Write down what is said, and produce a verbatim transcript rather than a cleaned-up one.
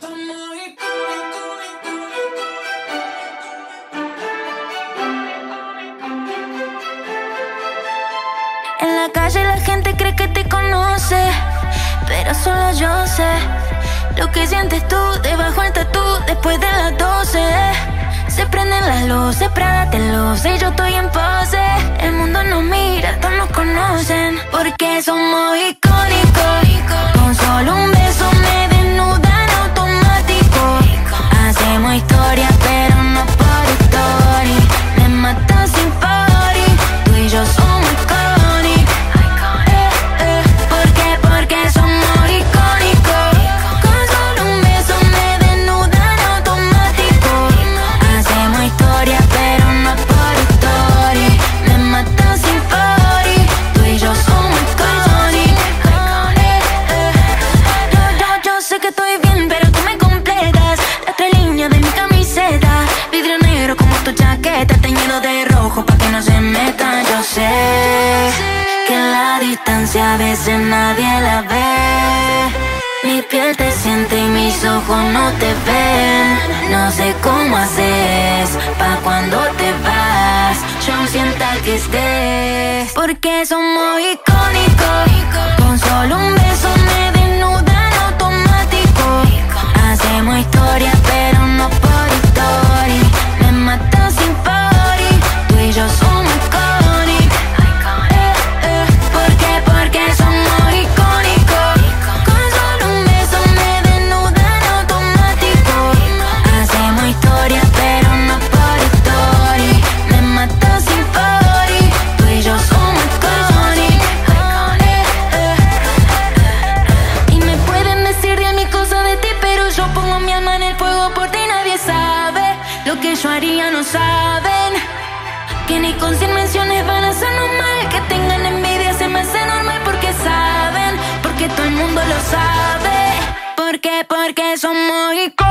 En la calle la gente cree que te conoce, pero solo yo sé lo que sientes tú debajo del tatú después de las doce. Se prenden las luces, Prada te luce y yo estoy en pose. El mundo nos mira, todos nos conocen, porque somos icónicos. Con solo un beso me desnudan automático. Hacemos historia, pero no por story. Me matan sin party, tú y yo somos icónicos. Eh, eh, ¿por qué? Porque somos icónicos. Con solo un beso me desnudan automático. Hacemos historia, pero no por story. Me matan sin party, tú y yo somos icónicos. Eh, eh. Yo, yo, yo sé que estoy bien, pero tú me completas. La tres líneas de mi camiseta, vidrio negro como tu chaqueta, teñido de rojo pa' que no se metan. Yo sé que en la distancia a veces nadie la ve. Mi piel te siente y mis ojos no te ven. No sé cómo haces pa' cuando te vas yo sienta que estés, porque somos icónicos. Con solo un beso me desnudan automático. Hacemos historia, pero no por story. Me matan sin party, tú y yo somos icónicos. Eh, eh, ¿por qué? Porque somos icónicos. Con solo un beso me desnudan automático. Hacemos historia, pero no por story. Me matan sin party, tú y yo somos icónicos. Eh, eh. Y me pueden decir diez mil cosas de ti, pero yo pongo mi alma en el fuego por ti. Nadie sabe lo que yo haría, no saben. Que ni con cien menciones van a ser normal. Que tengan envidia se me hace normal, porque saben, porque todo el mundo lo sabe. ¿Por qué? Porque somos icónicos.